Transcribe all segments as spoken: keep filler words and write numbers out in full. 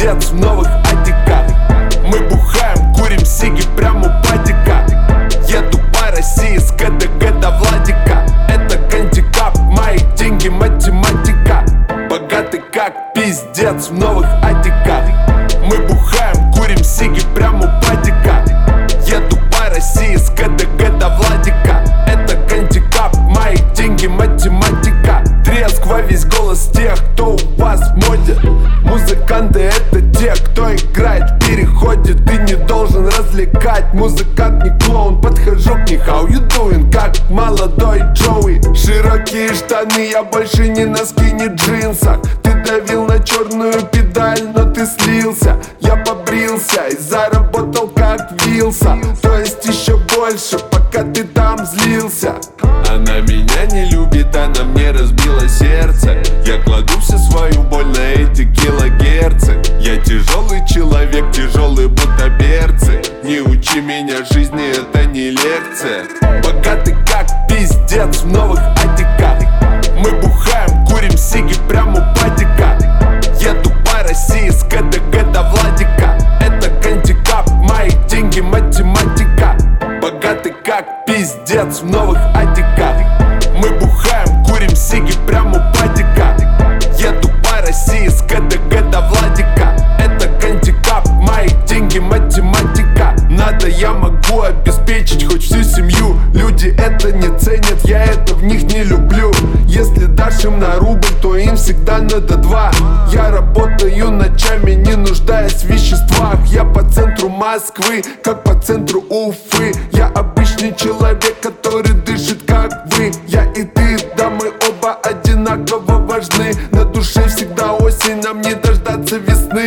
пиздец в новых атиках. Мы бухаем, курим сиги прямо у падика. Еду по России с КДГ до Владика. Это гандикап, мои деньги математика. Богатый как пиздец в новых атиках. Мы бухаем, курим сиги прямо у падика. Еду по России с КДГ до Владика. Это гандикап, мои деньги математика. Треск во весь голос тех, кто у вас модит. Музыканты — это те, кто играет в переходе. Ты не должен развлекать, музыкант не клоун. Подхожу к ней, how you doing, как молодой Джоуи. Широкие штаны, я больше не носки, не джинсах. Ты давил на черную педаль, но ты слился. Я побрился и заработал как вилса. То есть еще больше, пока ты там злился. Она меня не любит, она мне разбила сердце. Я кладу всю свою боль на эти килогерцы. Я тяжелый человек, тяжелые будто берцы. Не учи меня жизни, это не лекция. Богатый как пиздец в новых атиках. Мы бухаем, курим сиги прямо у падика. Еду по России с КДГ до Владика. Это гандикап, мои деньги математика. Богатый как пиздец в новых атиках. Мы бухаем, курим сиги прямо у падика. Еду по России с КДГ до Владика. Это гандикап, мои деньги математика. Надо, я могу обеспечить хоть всю семью. Люди это не ценят, я это в них не люблю. Если дашь им на рубль, то им всегда надо два. Я работаю ночами, не нуждаясь в веществах. Я по центру Москвы, как по центру Уфы. Я обычный человек, который дышит как вы. Я и ты, да, мы оба одинаково важны. На душе всегда осень, нам не дождаться весны.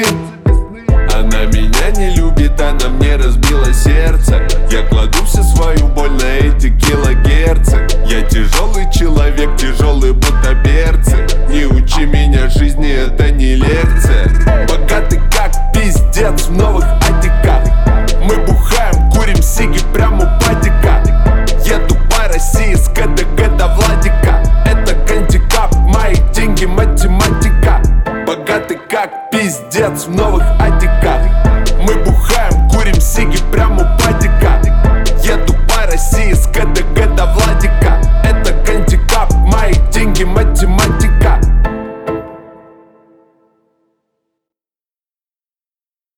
Она меня не любит, она мне разбила сердце. Я кладу всю свою боль на эти килогерцы. Я тяжелый человек, тяжелые будто берцы. Не учи меня жизни, это не лекция. Богатый как пиздец в новых атиках. Мы бухаем, курим сиги прямо у падика. Еду по России с КДГ до Владика. Это гандикап, мои деньги математика. Богатый как пиздец в новых